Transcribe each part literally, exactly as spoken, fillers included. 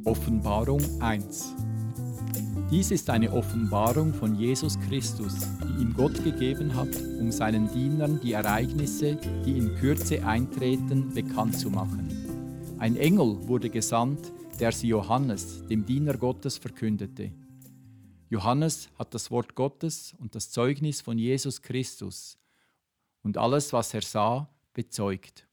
Offenbarung eins. Dies ist eine Offenbarung von Jesus Christus, die ihm Gott gegeben hat, um seinen Dienern die Ereignisse, die in Kürze eintreten, bekannt zu machen. Ein Engel wurde gesandt, der sie Johannes, dem Diener Gottes, verkündete. Johannes hat das Wort Gottes und das Zeugnis von Jesus Christus und alles, was er sah, bezeugt.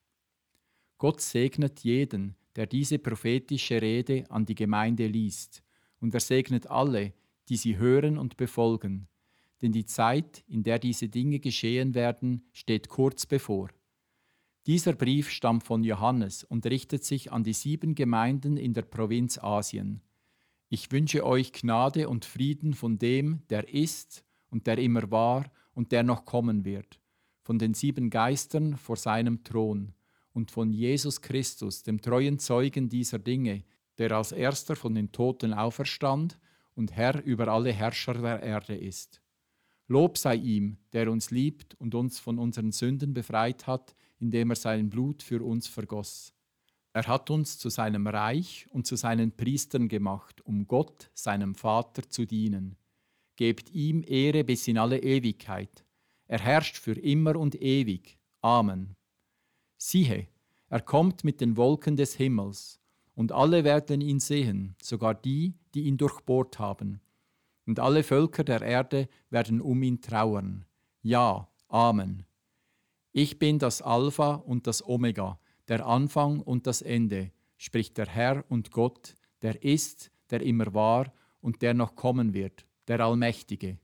Gott segnet jeden, der diese prophetische Rede an die Gemeinde liest, und er segnet alle, die sie hören und befolgen, denn die Zeit, in der diese Dinge geschehen werden, steht kurz bevor. Dieser Brief stammt von Johannes und richtet sich an die sieben Gemeinden in der Provinz Asien. Ich wünsche euch Gnade und Frieden von dem, der ist und der immer war und der noch kommen wird, von den sieben Geistern vor seinem Thron und von Jesus Christus, dem treuen Zeugen dieser Dinge, der als erster von den Toten auferstand und Herr über alle Herrscher der Erde ist. Lob sei ihm, der uns liebt und uns von unseren Sünden befreit hat, indem er sein Blut für uns vergoss. Er hat uns zu seinem Reich und zu seinen Priestern gemacht, um Gott, seinem Vater, zu dienen. Gebt ihm Ehre bis in alle Ewigkeit. Er herrscht für immer und ewig. Amen. Siehe, er kommt mit den Wolken des Himmels, und alle werden ihn sehen, sogar die, die ihn durchbohrt haben. Und alle Völker der Erde werden um ihn trauern. Ja, Amen. Ich bin das Alpha und das Omega, der Anfang und das Ende, spricht der Herr und Gott, der ist, der immer war und der noch kommen wird, der Allmächtige.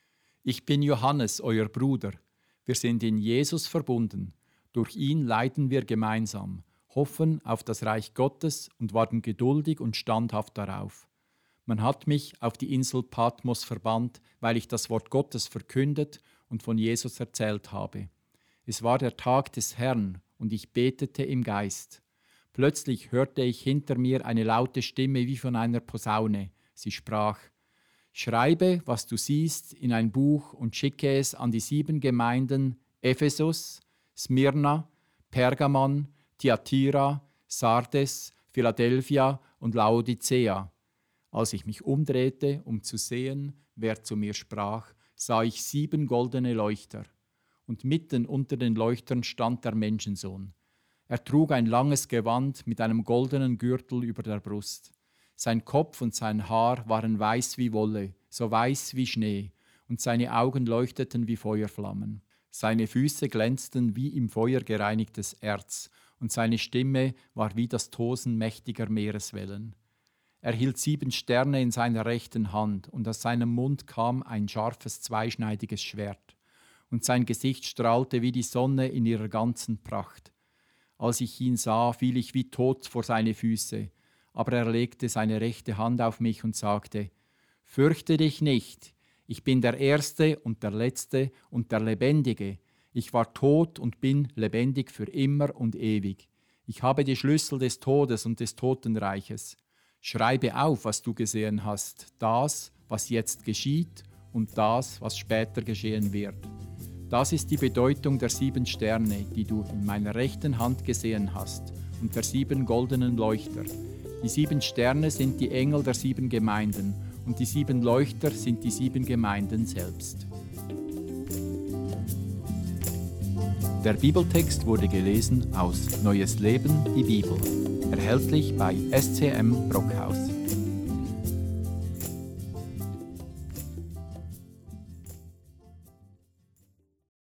Ich bin Johannes, euer Bruder. Wir sind in Jesus verbunden. Durch ihn leiden wir gemeinsam, hoffen auf das Reich Gottes und warten geduldig und standhaft darauf. Man hat mich auf die Insel Patmos verbannt, weil ich das Wort Gottes verkündet und von Jesus erzählt habe. Es war der Tag des Herrn und ich betete im Geist. Plötzlich hörte ich hinter mir eine laute Stimme wie von einer Posaune. Sie sprach: Schreibe, was du siehst, in ein Buch und schicke es an die sieben Gemeinden Ephesus, Smyrna, Pergamon, Thyatira, Sardes, Philadelphia und Laodicea. Als ich mich umdrehte, um zu sehen, wer zu mir sprach, sah ich sieben goldene Leuchter. Und mitten unter den Leuchtern stand der Menschensohn. Er trug ein langes Gewand mit einem goldenen Gürtel über der Brust. Sein Kopf und sein Haar waren weiß wie Wolle, so weiß wie Schnee, und seine Augen leuchteten wie Feuerflammen. Seine Füße glänzten wie im Feuer gereinigtes Erz, und seine Stimme war wie das Tosen mächtiger Meereswellen. Er hielt sieben Sterne in seiner rechten Hand, und aus seinem Mund kam ein scharfes, zweischneidiges Schwert. Und sein Gesicht strahlte wie die Sonne in ihrer ganzen Pracht. Als ich ihn sah, fiel ich wie tot vor seine Füße, aber er legte seine rechte Hand auf mich und sagte: Fürchte dich nicht, ich bin der Erste und der Letzte und der Lebendige. Ich war tot und bin lebendig für immer und ewig. Ich habe die Schlüssel des Todes und des Totenreiches. Schreibe auf, was du gesehen hast, das, was jetzt geschieht und das, was später geschehen wird. Das ist die Bedeutung der sieben Sterne, die du in meiner rechten Hand gesehen hast, und der sieben goldenen Leuchter. Die sieben Sterne sind die Engel der sieben Gemeinden, und die sieben Leuchter sind die sieben Gemeinden selbst. Der Bibeltext wurde gelesen aus Neues Leben, die Bibel, erhältlich bei S C M Brockhaus.